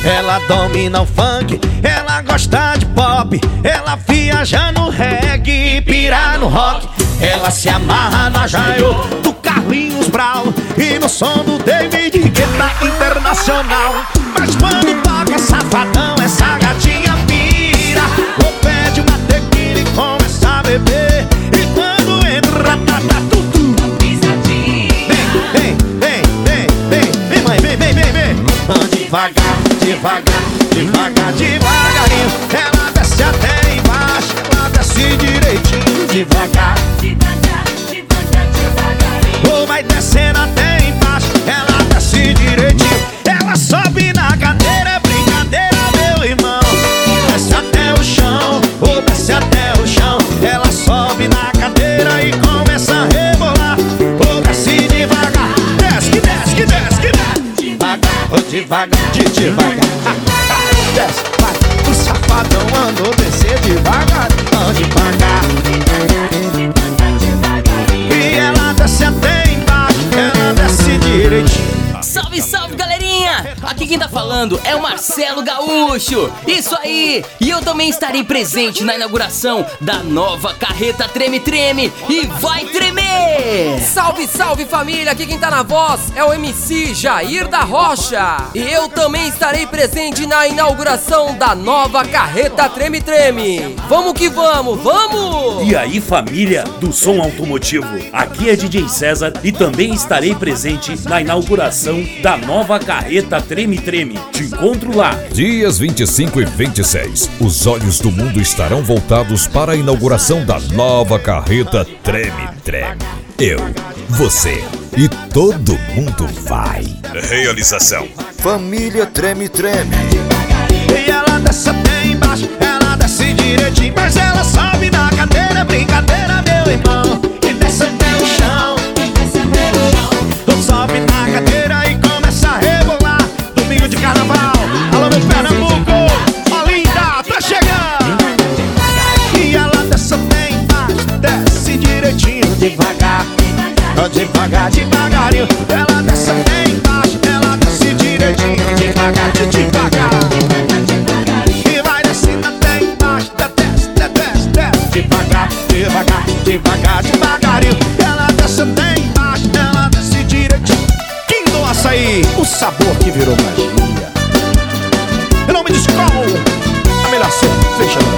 Ela domina o funk, ela gosta de pop, ela viaja no reggae, pira no rock. Ela se amarra na Jaio do Carlinhos Brown e no som do David Guetta Internacional. Mas quando toca Safadão, essa gatinha pira, ou pede uma tequila e começa a beber. E quando entra, tá tudo vem, mãe, vem. Devagar, devagarinho. Ela desce até embaixo, ela desce direitinho. Devagar, ou vai descendo até embaixo, ela desce direitinho. Ela sobe na cadeira, é brincadeira, meu irmão. Desce até o chão, ou desce até o chão. Ela sobe na cadeira e começa a rebolar. Ou desce devagar, desce. Devagar, desce, vai. O safadão mandou descer devagar, devagar. E ela desce até embaixo, ela desce direitinho. Salve, salve, galerinha! Aqui quem tá falando é o Marcelo Gaúcho. Isso aí! E eu também estarei presente na inauguração da nova carreta Treme Treme. E vai tremer! Salve, salve, família! Aqui quem tá na voz é o MC Jair da Rocha. E eu também estarei presente na inauguração da nova carreta Treme Treme. Vamos que vamos, vamos! E aí, família do som automotivo, aqui é DJ César e também estarei presente na inauguração da nova carreta Treme Treme. Te encontro lá. Dias 25 e 26, os olhos do mundo estarão voltados para a inauguração da nova carreta Treme Treme. Eu, você e todo mundo vai. Realização Família Treme Treme. E ela desce até embaixo, ela desce direitinho. Mas ela sobe na cadeira, brincadeira, meu irmão. E desce até o chão, sobe na cadeira e começa a rebolar. Domingo de carnaval, alô meu Pernambuco, Olinda, tá chegando. E ela desce até embaixo, desce direitinho. Devagar, devagarinho. Ela desce até embaixo, ela desce direitinho. Devagar. E vai descendo até embaixo, desce. Devagarinho. Ela desce até embaixo, ela desce direitinho. Quem Açaí, o sabor que virou magia. Em nome de Skol, a melhor cerveja.